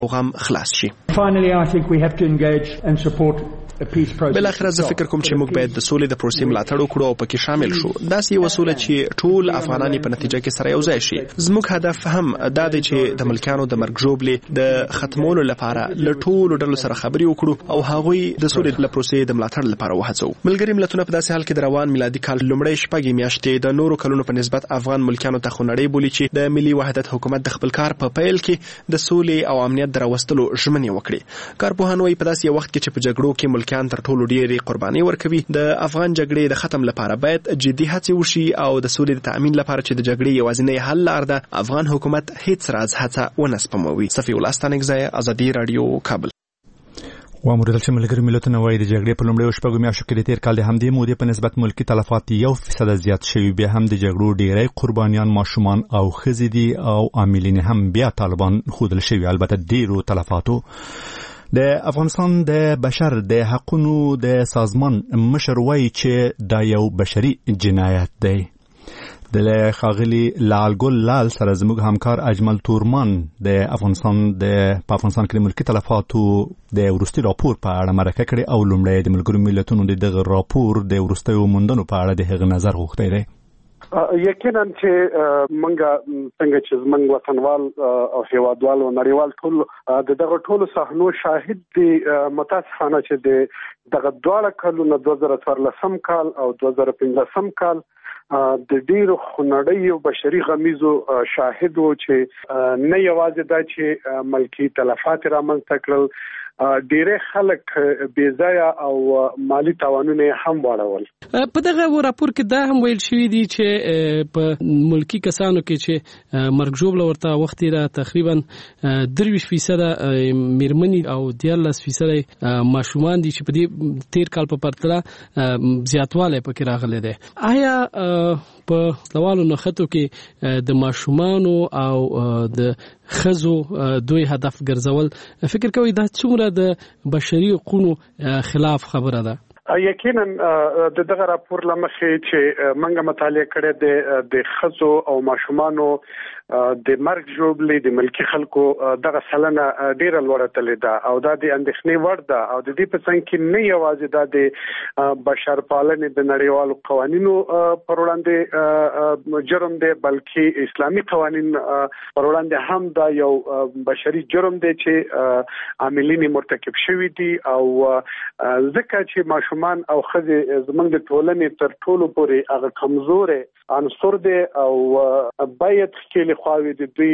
غم خلاص شي. Finally, I think we have to engage and support بل اخر زه فکر کوم چې موږ باید د سولې د پروسې ملاتړ وکړو او پکې شامل شو. داسې یو وسوله چې ټول افغانان په نتیجه کې سره یو ځای شي. زموږ هدف هم دا دی چې د ملکیانو د مرګ ژوبلې د ختمولو لپاره له ټولو ډلو سره خبرې وکړو او هغوی د سولې د پروسې د ملاتړ لپاره وهڅوو. ملګري ملتونه په داسې حال کې د روان میلادي کال لومړۍ شپږ میاشتې د نورو کلونو په نسبت افغان ملکیانو ته خونړۍ بولي چې د ملي وحدت حکومت د خپل کار په پیل کې د سولې او امنیت د راوستلو ژمنې وکړي. کارپوهان وايي په داسې یو وخت کې چې په جګړو کې ملکیان تر ټولو ډېر قرباني ورکوي، د افغان جګړې د ختم لپاره باید جدي هڅې وشي او د سولې د تأمین لپاره چې د جګړې یوازینی حل لار ده، افغان حکومت هیڅ راز هڅه ونه سپموي. صفي الله ستانکزی، ازادي رادیو، کابل. واموردل چې ملګري ملتونه وايي د جګړې په لومړیو شپږو میاشتو کې د تیر کال د همدې مودې په نسبت ملکي تلفات 1% زیات شوي. بیا هم د جګړو ډیری قربانیان ماشومان او ښځې دي او عاملین هم بیا طالبان ښودل شوي. البته ډیرو تلفاتو د افغانستان د بشر د حقوقو د سازمان مشر وايي چې دا یو بشري جنایت دی. د خاغلی لالګل لال سره زموږ همکار اجمل تورمان د افغانستان کې د ملکي تلفاتو د ورستي راپور په اړه مرکه کړې او لومړی د ملګرو ملتونو دغه راپور د ورستیو موندنو په اړه د هغه نظر غوښتی دی. یقینا چې منګه څنګه چې زمنګ وطنوال او هیوادوال او نړیوال ټول دغه ټولو صحنو شاهد دي. متاسفانه چې دغه دواړه کلونه 2014 کال او 2015 کال د ډیرو خونړیو بشري غمیزو شاهد وو چې نه یوازې دا چې ملکی تلفات رامنځته کړل، ډیره خلک بې ځایه او مالی تاوانونه هم واړول. په دغه راپور کې دا هم ویل شوی دی چې په ملکی کسانو کې چې مرګ ژوبله ورته وخت را تقریبا 23% میرمنې او 14% ماشومان دي چې په دې تیر کال په پرتله زیاتوالی پکې راغلی دی. آیا په لوالو نخټو کې د ماشومانو او د خزو دوی هدف ګرځول فکر کوي دا څومره د بشري حقوقو خلاف خبره ده؟ یقینا دغه راپور لمخې چې منګه مطالعه کړې د خزو او ماشومانو د مرګ ژوبلې د ملکی خلکو دغه سلنه ډیره لوړه تللی ده او دا د اندېښنې وړ ده او د دې په څنګ کې نه یوازې دا د بشر پالنې د نړیوالو قوانینو پر وړاندې جرم دی، بلکې اسلامي قوانین پر وړاندې هم دا یو بشري جرم دی چې عاملین مرتکب شوي دي. او ځکه چې ماشومان او ښځې زموږ د ټولنې تر ټولو پورې هغه کمزورې عنصر دی او باید خپل خواوې د دوی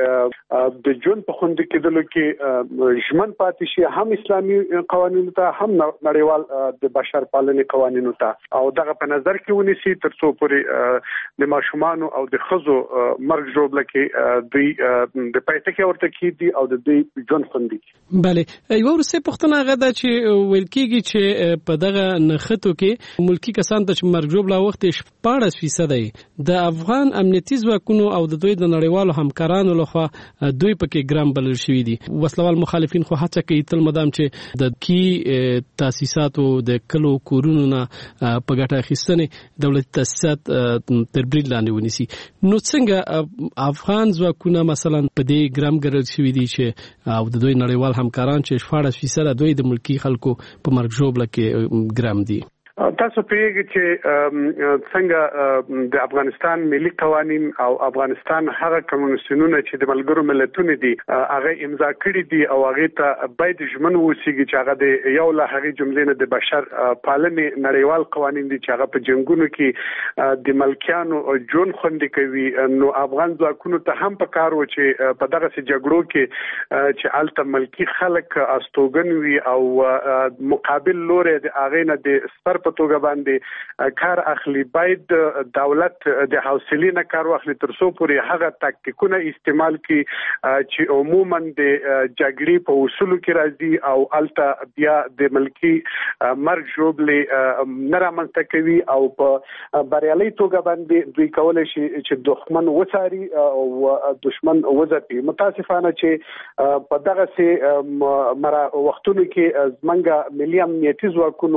د ژوند په خوندي کېدلو کې ژمن پاتې شي، هم اسلامي قوانینو ته هم نړیوال د بشر پالنې قوانینو ته، او دغه په نظر کې ونیسي تر څو پورې د ماشومان او د خزو مرګ ژوبله کې دوی د پایټکي ورته کېدي او د دوی ژوند خوندي. بله، یو ورسې پوښتنه هغه ده چې ویل کېږي چې په دغه نښتو کې ملکی کسان ته چې مرګ ژوبله وخت 14% د افغان امنیتي ځواکونو او د دوی د نړیوالو همکارانو لخوا دوی پکې ګرام بلل شوي دي. وسلوال مخالفین خو هڅه کوي تل مدام چې د کی تاسیساتو د کلو کورونو نه په ګټه اخیستنې دولتي تاسیسات تر برید لاندې ونیسي. نو څنګه افغان ځواکونه مثلا په دې ګرام ګرل شوي دي چې او د دوی نړیوال همکاران چې 14% دوی د ملکی خلکو په مرګ ژوبله کې ګرام دي؟ تاسو پیږي چې څنګه د افغانستان ملي قوانین او افغانستان هغه قانونونه چې د ملګرو ملتونو دي هغه امضا کړی دي او هغه ته باید ژمن ووسیږي چې هغه د یو له هغه جملې نه د بشر پالنې نړیوال قوانین دي چې هغه په جنگونو کې د ملکیانو ژوند خوندي کوي. نو افغان ځواکونو ته هم په کار و چې په دغه جګړو کې چې الته ملکی خلک استوګن وي او مقابل لوري د هغه نه د سر په توګه باندې کار اخلي. باید دولت د حوصلې نه کار واخلي تر څو پورې هغه تاکتیکونه استعمال کړي چې عموما د جګړې په اصولو کې راځي او الته بیا د ملکی مرګ ژوبلې نه رامنځته کوي او په بریالي توګه باندې دوی کولای شي چې دښمن وڅاري او دښمن وځپي. متاسفانه چې په دغه سي وختونو کې زمنګ ملي امنیتي ځواکونو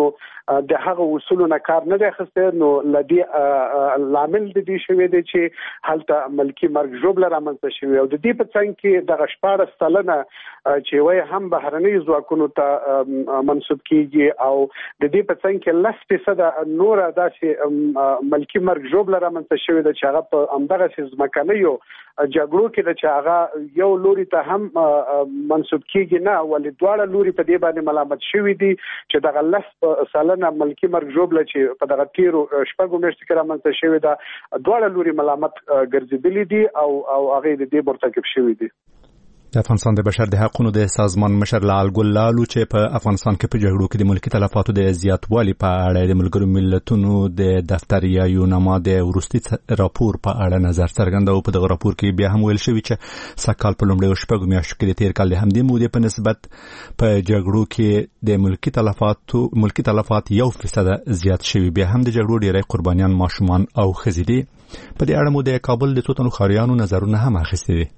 د هغه اصولو نه کار نه دی اخیسته نو لدی لامل د دې شوی دی چې هلته ملکی مرګ ژوبله رامنځته شوی او د دې په څنګ کې د 14% چې وای هم بهرنۍ ځواکونو ته منسوب کیږي او د دې په څنګ کې 10% نور داسې ملکی مرګ ژوبله رامنځته شوی دی چې هغه په همدغه ځمکنیو جګړو کې د چې هغه یو لوري ته هم منسوب کیږي نه ولې دواړه لوري په دې باندې ملامت شوی دي چې دغه 10% ملکی مرګ ژوبله چې په دغه تیرو شپږو میاشتو کې رامنځته شوی دا دواړه لوري ملامت ګرځېدلي دي او هغه د دې مرتکب شوی دي. د افغانستان د بشر د حقوقو د سازمان مشر لال ګل لالو چې په افغانستان کې په جګړو کې د ملکی تلفاتو د زیاتوالي په اړه د ملګرو ملتونو د دفتر یا یوناما د وروستي راپور په اړه نظر څرګنداوه. په دغه راپور کې بیا هم ویل شوی چې سکهال په لومړیو شپږو میاشتو کې د تیر کال د همدې مودې په نسبت په جګړو کې د ملکی تلفات 1% زیات شوی. بیا هم د جګړو ډیری قربانیان ماشومان او ښځې دي. په دې اړه مو د کابل د څو تنو ښاریانو نظرونه هم اخیستي دي.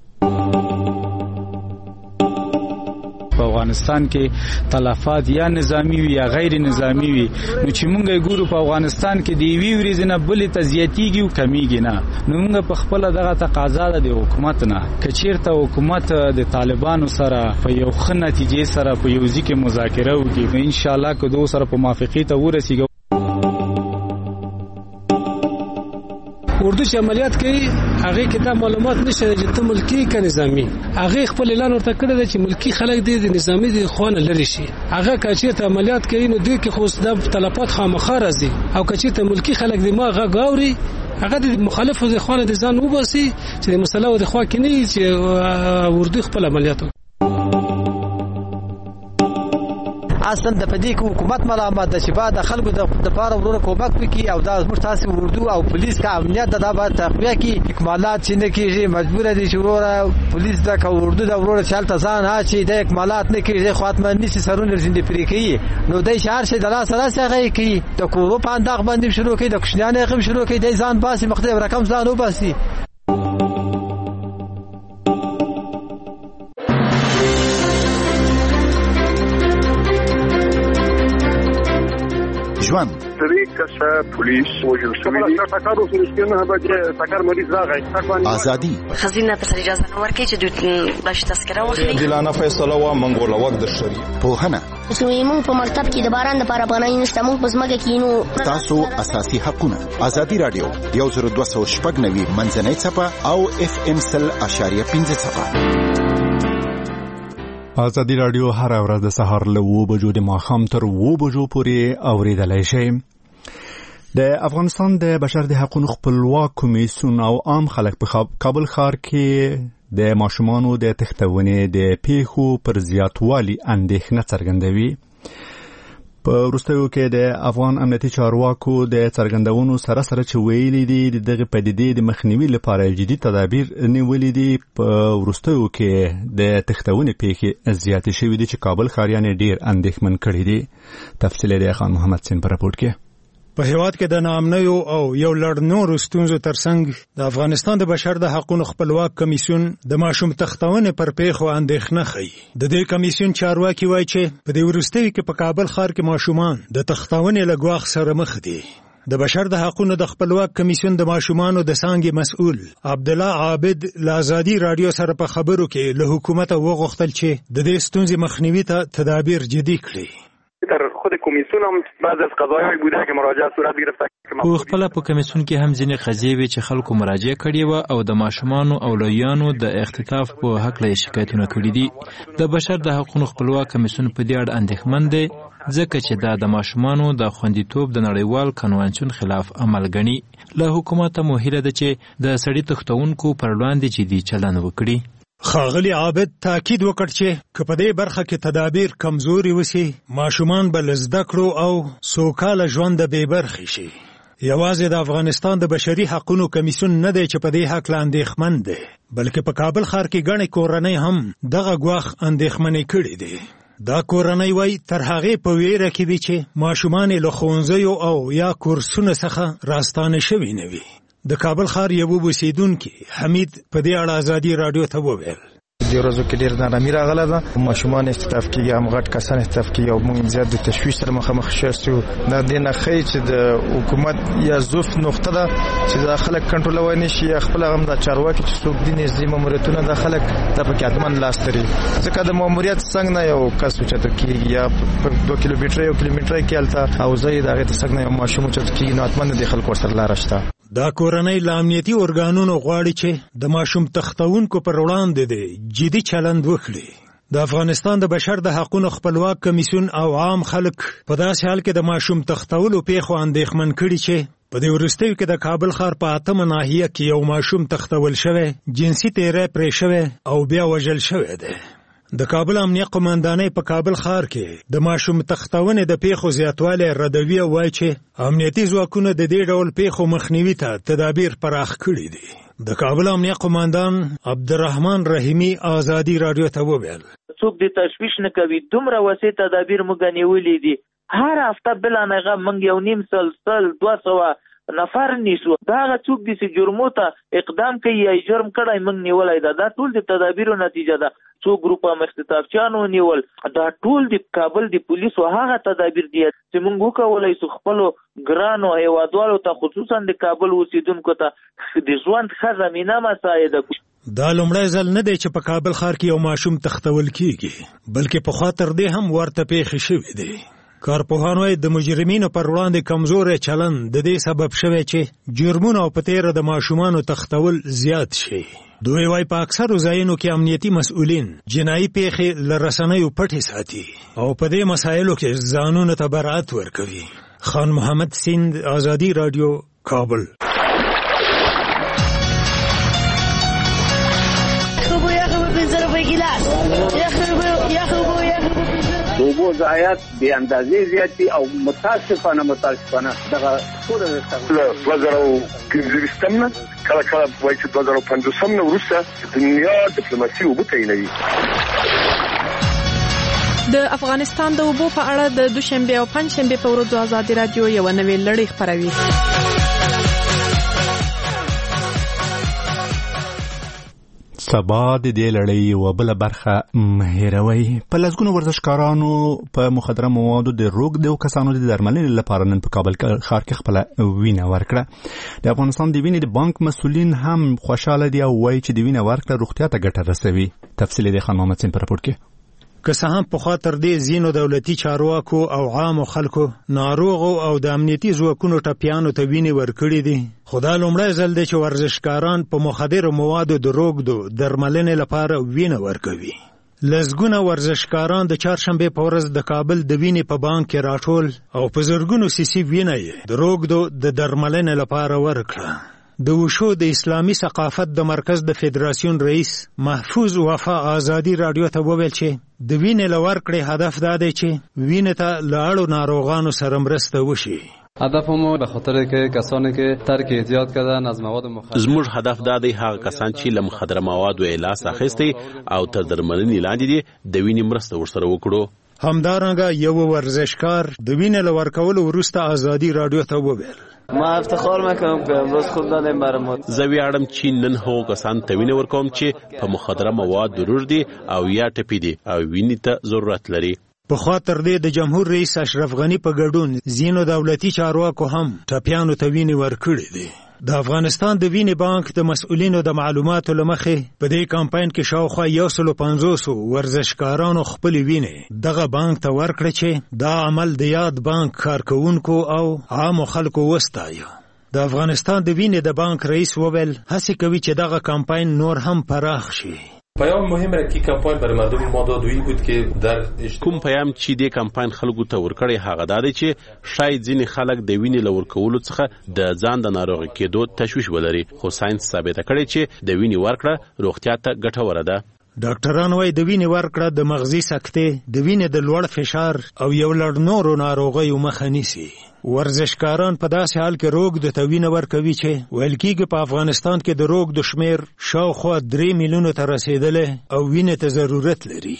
په افغانستان کې تلفات یا نظامی وي یا غیر نظامی وي نو چې مونږ ګورو په افغانستان کې دی وی ورزنه بل ته زیاتیږي او کمیږي نه نو مونږ په خپل دغه تقاضا د حکومت نه کچیرته حکومت د طالبانو سره په یو ښه نتیجې سره په یو ځکه مذاکره وکړي ان شاء الله که دوی سره په موافقت ورسیږي. اردو چې عملیات کوي هغه کې دا معلومات نشته چې ته ملکی کا نظامی هغه خپل اعلان ورته کړی دی چې ملکی خلک د نظامی د خوانه لري شي هغه کچې ته عملیات کوي نو دوی کې خو د تلفات خامخا راځي او کچې ته ملکی خلک د ما غاوري هغه د مخالفو د خوانه د ځان وباسي چې د مسله د خوا کې نه چې اردو خپل عملیات اصلا د پدې کې حکومت ملامت ده چې بعد خلکو د پاره ورور کومک وکړي او دا زموږ تاسو اردو او پولیس کا امنیت د باید تقویه کې اکمالات چې نه کیږي مجبور دي چې ورور پولیس د اردو د ورور چالت ځان ها چې د اکمالات نه کیږي خاطمه نشي سرونه زنده پرې کوي نو د شهر شه د لاس راځي کوي د کورو پاندغ باندې شروع کوي د کښنانه غو شروع کوي د ځان باسي مختلف رقم ځان وباسي. ژوند طریقه پولیس وجود شوی تاکار او سرشتنه به تاکار مریض راغی ازادي خزینه په اجازه نه ورکړي چې دوی باش تذکره واخلي دلانه فیصله وا منګول وخت د شری پوهنه زموږ په مکتب کې د باران لپاره پناه نشته موږ په ځمکه کې نو تاسو اساسي حقوقونه ازادي رادیو 1290 منځنۍ صفه او FM 100.5 صفه. ازادي رادیو هر ورځ د سهار له 2 بجو د ماښام تر 2 بجو پورې اوریدلای شئ. د افغانستان د بشر د حقوقو خپلواک کمیسیون او عام خلک په کابل ښار کې د ماشومانو د تښتونې د پیښو پر زیاتوالي اندېښنه څرګندوي. په وروستیو کې د افغان امنیتي چارواکو د څرګندونو سره چې ویلي دي دغه پدیدې د مخنیوي لپاره جدي تدابیر نیولي دي. په وروستیو کې د تښتونې پیښې زیاتې شوې دي چې کابل ښاریان ډیر اندېښمن کړي دي. تفصیل یې خان محمد سین په راپورټ کې. په هیواد کې د ناامنیو او یو لړ نورو ستونزو ترڅنګ د افغانستان د بشر د حقوقو خپلواک کمیسیون د ماشوم تښتونې پر پیښو اندېښنه ښيي. د دې کمیسیون چارواکي وایي چې په دې وروستیو کې په کابل ښار کې ماشومان د تښتونې له ګواښ سره مخ دي. د بشر د حقوقو د خپلواک کمیسیون د ماشومانو د څانګې مسؤل عبدالله عابد له ازادي رادیو سره په خبرو کې له حکومت وغوښتل چې د دې ستونزې مخنیوي ته تدابیر جدي کړي. در خود کمیسیون هم بعض از قضایای بوده که مراجعه صورت گرفته. خو خپل په کمیسیون کې هم ځینې قضیې وي چې خلکو مراجعه کړې و او د ماشومانو او لویانو د اختطاف په حق له شکایتونه کړي دي. د بشر د حقوقو خپلواک کمیسیون په دې اړه اندېښمن دی ځکه چې دا د ماشومانو د خوندیتوب د نړیوال کنوانسیون خلاف عمل ګڼي. له حکومت مو هیله ده چې د سړي تښتونکو پر وړاندې جدي چلند وکړي. خاغلی عابد تاکید وکړ چې که په دې برخه کې تدابیر کمزوري وسی ماشومان به له زده کړو او سوکاله ژوند بې برخې شي. یوازې د افغانستان د بشري حقوقو کمیسیون نه دی چې په دې حق اندېښمن دی بلکې په کابل ښار کې ګڼې کورنۍ هم دغه ګواښ اندېښمنې کړي دي. دا کورنۍ وای تر هغه په ویره کې وي چې ماشومان له ښوونځیو او یا کورسونو څخه راستانه شوي نه وي. د کابل ښار یو اوسیدونکي حمید په دې اړه ازادي رادیو ته وویل. دې ورځو کې ډېر نارامي راغله ده، ماشومان استضاف کیږي، هم غټ کسان استضاف کیږي او موږ زیات د تشویش سره مخامخ شوو. دا د نه خی چې د حکومت یا ضعف نقطه ده چې دا خلک کنټرولوي نشي، خپل هم د چارواکي چې څوک دي نږدې ماموریتونه د خلک د پکې اتمن لاس لري، ځکه د ماموریت څنګه نه یو کس چته کیږي یا 2 کیلومتر یو کیلومتر کې الته او زید هغه څنګه نه ماشوم چته کیږي، نو اتمن د خلکو سره لار شته. دا کورنۍ لامنیتي اورګانونو غواړي چې د ماشوم تختونکو پر وړاندې دي جدي چلند وکړي. د افغانستان د بشر د حقوقو خپلواک کمیسیون او عام خلک په داسې حال کې د ماشوم تختولو پیښو اندېښمن کړي چې په دې وروستیو کې د کابل ښار په 8 ناحیه کې یو ماشوم تختول شوی، جنسي تیری پرې شوی او بیا وژل شوی دی. د کابل امنیه قومندانۍ په کابل ښار کې د ماشوم تختونې د پیښو زیاتوالی ردوي او وایي چې امنیتي ځواکونه د دې ډول پیښو مخنیوي ته تدابیر پراخ کړي دي. د کابل امنیه قومندان عبدالرحمن رحیمی آزادی رادیو ته وویل څوک د تشویش نه کوي، دومره وسیع تدابیر موږ نیولې دي. هر هفته بلا نه موږ یو نیم سل 200 نفر نیسو. دا هغه څوک دي چې جرمو ته اقدام کوي یا جرم کړی موږ نیولای ده. دا ټول د تدابیرو نتیجه ده. څو ګروپه مختطافچانو نیول، دا ټول د کابل د پولیسو هغه تدابیر دي چې موږ وکولای شو خپل ګرانو هیوادوالو ته، خصوصا د کابل اوسیدونکو ته د ژوند ښه زمینه مساعده کړو. دا لومړی ځل نه دی چې په کابل ښار کې یو ماشوم تختول کیږي، بلکې پخوا تر دې هم ورته پیښې شوې دي. کارپوهان وايي د مجرمینو پر وړاندې کمزورې چلند د دې سبب شوی چې جرمونه او په تیره د ماشومانو تختول زیات شي. دوی وايي په اکثرو ځایونو کې امنیتي مسؤلین جنایي پیښې له رسنیو پټې ساتي او په دې مسایلو کې ځانونو ته برائت ورکوي. خان محمد سیند، آزادی رادیو، کابل. اوبو ضایعات بې اندازې زیات دي او متاسفانه دغه ټوله د 2015 نه کله وایي چې 2015 نه وروسته دنیا ډیپلوماسي اوبو تعینوي. د افغانستان د اوبو په اړه د دوشنبه او پنځشنبه په ورځو آزادي رادیو یو نوې لړۍ خپروي. سبا د دې لړۍ یوه بله برخه مهیروي. په لسګونو ورزشکارانو په مخدره موادو د روږدو کسانو د درملنې لپاره نن په کابل ښار کې خپله وینه ورکړه. د افغانستان د وینې د بانک مسؤلین هم خوشحاله دي او وایي چې د وینه ورکړه روغتیا ته ګټه رسوي. تفصیل د خان محمد سین په راپور کې. که څه هم پخوا تر دې ځینو دولتي چارواکو او عامو خلکو ناروغو او د امنیتي ځواکونو ټپیانو ته وینې ورکړي دي، خو دا لومړی ځل دی چې ورزشکاران په مخدرو موادو د روږدو درملنې لپاره وینه ورکوي. لسګونه ورزشکاران د چهارشنبې په ورځ د کابل د وینې په بانک کې راټول او په زرګونو سیسي وینه یې د روږدو د درملنې لپاره ورکړه. د وشو د اسلامي ثقافت د مرکز د فدراسیون رئیس محفوظ وفا آزادی رادیو ته وویل چې د وینې له ورکړې هدف دا دی چې وینې ته له اړو ناروغانو سره مرسته وشي. هدف مو به خاطر که کسانی که ترک اعتیاد کردن از مواد مخدر، زموږ هدف دا دی هغه کسان چې له مخدره موادو لاس اخیستی او تر درملنې لاندې دي د وینې مرسته ورسره وکړو. همدارنګه یو ورزشکار د وینې له ورکولو وروسته آزادی رادیو ته وویل ما افتخار میکنم که امروز خود دادیم برای ما. زه ویاړم چې نن هغو کسان ته وینه ورکوم چې په مخدره مواد ضرور دي او یا ټپي دي او وینې ته ضرورت لري. پخوا تر دې د جمهور رئیس اشرف غني په ګډون ځینو دولتي چارواکو هم ټپیانو ته وینې ورکړې دي. د افغانستان د وینې بانک د مسؤلینو د معلوماتو له مخې په دې کمپاین کې شاوخوا 150 ورزشکارانو خپلې وینې دغه بانک ته ورکړه چې دا عمل د یاد بانک کارکوونکو او عامو خلکو وستایه. د افغانستان د وینې د بانک رئیس وویل هڅه کوي چې دغه کمپاین نور هم پراخ شي. پیام مهم رکی کمپاین برای مردم ما دادویی بود که در کوم پیام چې د کمپاین خلکو ته ورکړی هغه دا دی چې شاید ځینې خلک د وینې له ورکولو څخه د ځان د ناروغي کېدو تشویش ولري، خو ساينس ثابته کړی چې د وینې ورکړه روغتیا ته ګټوره ده. ډاکټران وايي د وینې ورکړه د مغزي سکتې، د وینې د لوړ فشار او یو لړ نورو ناروغیو مخه نیسي. ورزشکاران په داسې حال کې روږدو ته وینه ورکوي چې ویل کېږي په افغانستان کې د روږدو شمیر شاوخوا 3 میلیونو ته رسېدلی او وینې ته ضرورت لري.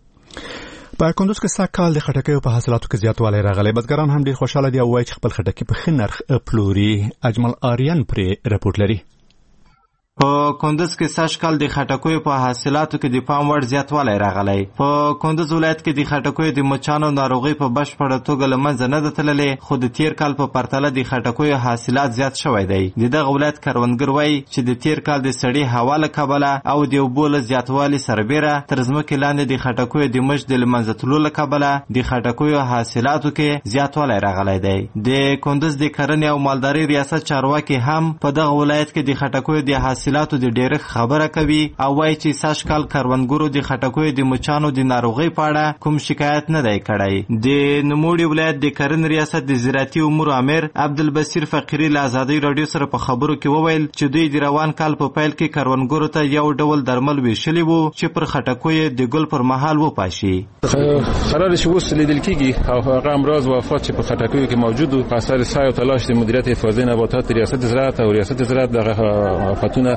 په کندوز کې سږ کال د خټکیو په حاصلاتو کې زیاتوالی راغلی. بزګران هم ډېر خوشحاله دي او وایي چې خپل خټکي په ښه نرخ پلوري. اجمل آریان پرې رپورټ لري. په کندز کې سږکال د خټکیو په حاصلاتو کې د پام وړ زیاتوالی راغلی. په کندز ولایت کې د خټکیو د مچانو ناروغي په بشپړه توګه له منځه نه ده تللې، خو د تیر کال په پرتله د خټکیو حاصلات زیات شوی دی. د دغه ولایت کروندګر وایي چې د تیر کال د سړې هوا له کبله او د اوبو له زیاتوالي سربیره تر ځمکې لاندې د خټکیو د مچ د له منځه تللو له کبله د خټکیو حاصلاتو کې زیاتوالی راغلی دی. د کندز د کرنې او مالدارۍ ریاست چارواکي هم په دغه ولایت کې د خټکیو د حاصلاتو د ډیرښت خبره کوي او وایي چې سږکال کروندګرو د خټکیو د مچانو د ناروغۍ په اړه کوم شکایت نه دی کړی. د نوموړي ولایت د کرنې ریاست د زراعتي امورو امیر عبدالبصیر فقیري له ازادۍ راډیو سره په خبرو کې وویل چې دوی د روان کال په پیل کې کروندګرو ته یو ډول درمل ویشلي وو چې پر خټکیو د ګل پر مهال وپاشي. قرار شو اوس لیدل کیږي او هغه امراض و آفات چې په خټکیو کې موجود وو په اثر سعی او تلاش د مدیریت حفاظت نباتات ریاست زراعت او ریاست زراعت دغه آفاتونه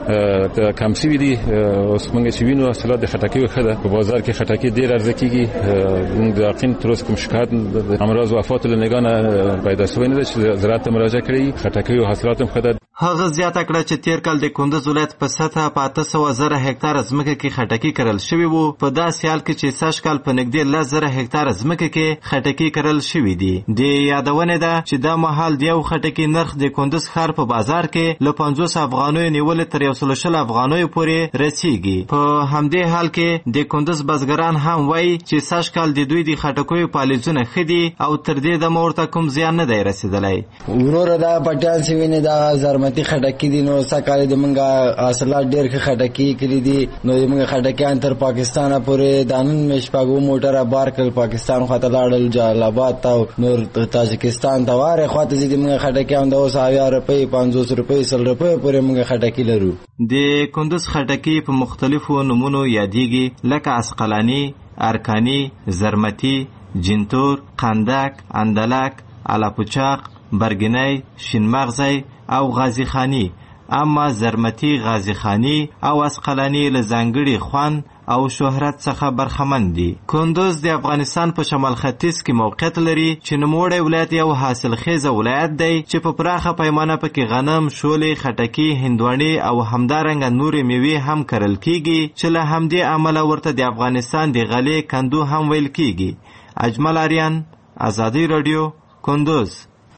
کم شوي دي. اوس موږ چې وینو حاصلات د خټکیو ښه ده، په بازار کې خټکي ډېر عرضه کېږي. موږ د یقین تر اوسه کوم شکایت د امراض و آفاتو له نګاه نه پیدا شوی نه ده چې زراعت ته مراجعه کړې. خټکیو حاصلات هم ښه ده. هغه زیاته کړه چې تیر کال د کندز ولایت په سطحه په 800,000 هکتاره ځمکه کې خټکي کرل شوي وو، په داسې حال کې چې سږکال په نږدې 10,000 هکتاره ځمکه کې خټکي کرل شوي دي. د یادونه ده چې دا مهال د یو خټکي نرخ د کندز ښار په بازار کې له 50 افغانیو نیولې تر 120 افغانیو پورې رسیږي. په همدې حال کې د کندز بزګران هم وایي چې سږکال د دوی د خټکیو پالیزونه ښه دي او تر دې دمه ورته کوم زیان نه دی رسېدلی. وروره دا پټیان چې وینې دا خټکی دي، نو سکه د منګه حاصلات ډېر ښه خټکی کړي دي. نو د منګه خټکیان تر پاکستانه پورې د نن مشپږو موټره بار کړل، پاکستان خواته لاړل، جلال آباد ته نور تاجکستان ته واره خواته دي. د منګه خټکیان د 100 روپۍ 500 روپۍ 100 روپۍ پورې منګه خټکی لرو. د کندز خټکی په مختلفو نمونو یادېږي لکه عسقلاني، ارکاني، زرمتي، جنتور، قندک، اندلک، الاپوچاق، برګنی، شینمغزی او غازی خانی. اما زرمتی، غازی خانی او اسقلانی له ځانګړي خوان او شهرت څخه برخمن دي. کندز د افغانستان په شمال ختیځ کې موقعیت لري چې نوموړی ولایت یو حاصلخیزه ولایت دی چې په پراخه پیمانه پکې غنم، شولې، خټکي، هندواڼې او همدارنګه نورې میوې هم کرل کیږي چې له همدې امله ورته د افغانستان د غلې کندو هم ویل کیږي. اجمل آریان، ازادي راډیو، کندز.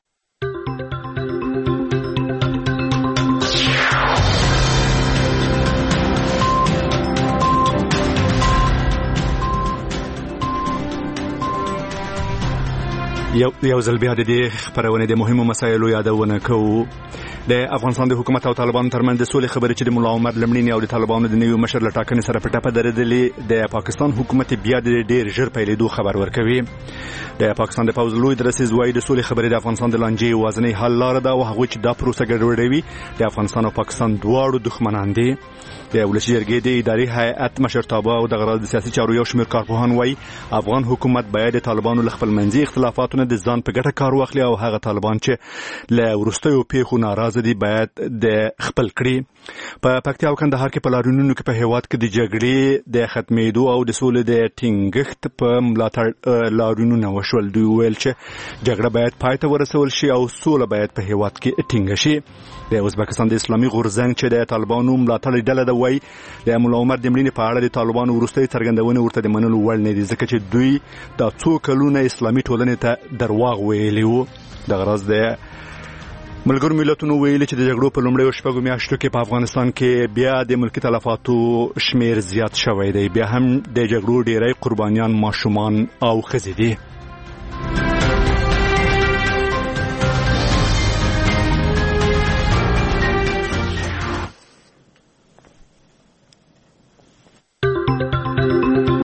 یو ځل بیا د دې خبرونه د مهمو مسایلو یادونه کوو. د افغانستان د حکومت او طالبانو ترمنځ د سولې خبرې چې د مولا عمر لمړینې او د طالبانو د نوي مشر له ټاکنې سره په ټپه درېدلې، د پاکستان حکومت بیا د ډېر ژر پیلېدو خبر ورکوي. د پاکستان د پوځ لوی درسیز وایي د سولې خبرې د افغانستان د لانجې یوازینۍ حل لاره ده او هغوی چې دا پروسه ګډوډوي د افغانستان او پاکستان دواړو دښمنان دي. د ولسي جرګې د اداري هیئت مشرتابه او د سیاسي چارو یو شمېر کارپوهان وایي افغان حکومت باید د طالبانو له خپل منځي اختلافاتو نه د ځان په ګټه کار واخلي او هغه طالبان چې له وروستیو پیښو ناراضه دي باید د خپل کړي. په پکتیا او کندهار کې په لاریونونو کې په هیواد کې د جګړې د ختمېدو او د سولې د ټینګښت په ملاتړ لاریونونه وشول. دوی ویل چې جګړه باید پای ته ورسول شي او سوله باید په هیواد کې ټینګه شي. د ازبکستان د اسلامي غورځنګ چې د طالبانو ملاتړ ډله ده وایي د مولا عمر د مړینې په اړه د طالبانو وروستۍ څرګندونې ورته د منلو وړ نه دي ځکه چې دوی دا څو کلونه اسلامي ټولنې ته درواغ ویلي وو. دغه راز د ملګرو ملتونو ویلي چې د جګړو په لومړیو شپږو میاشتو کې په افغانستان کې بیا د ملکي تلفاتو شمیر زیات شوی دی. بیا هم د جګړو ډیری قربانیان ماشومان او ښځې دي.